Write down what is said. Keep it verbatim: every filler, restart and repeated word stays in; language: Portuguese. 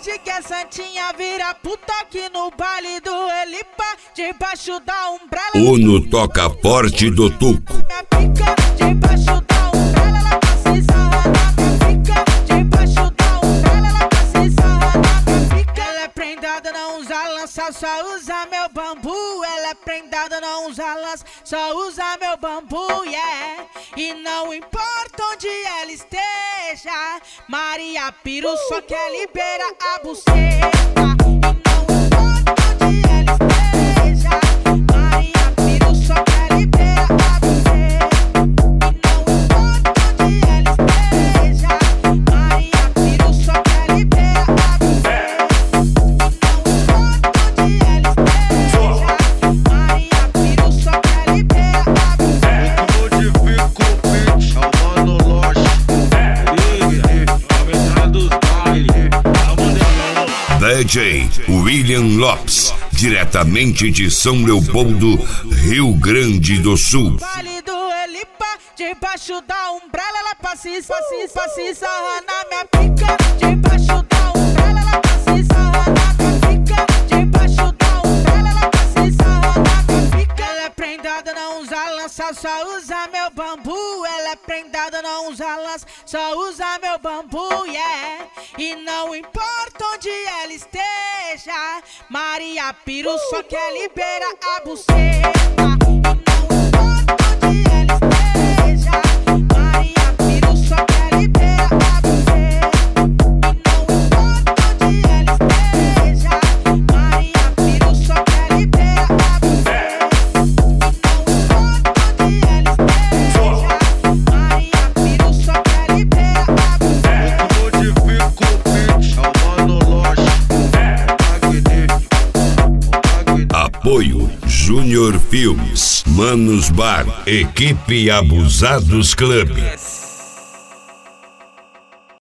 Hoje que a Santinha vira puta aqui no baile do Elipa, debaixo da umbrella. Uno toca forte do Tuco. Minha pica, debaixo da umbrella, ela passa e sarra na minha pica. Debaixo da umbrella, ela passa e sarra na minha pica. Ela é prendada, não usa lança, só usa meu bambu. Ela é prendada, não usa lança, só usa meu bambu, yeah. E não importa onde ela esteja, Maria Piru só quer liberar a buceta. D J William Lopes, diretamente de São Leopoldo, Rio Grande do Sul. Vale do Elipa, debaixo da umbrella, ela passa e passa e passa e sarra na minha pica. Debaixo da umbrella, ela passa e sarra na minha pica. Debaixo da umbrella, ela passa e sarra na minha pica. Ela é prendada, não usa lança, só usa meu bambu. Ela é prendada, não usa lança, só usa meu bambu, yeah. E não importa onde ela esteja, Maria Piru só quer liberar a buceta. Apoio Júnior Filmes, Manos Bar, Equipe Abusados Club.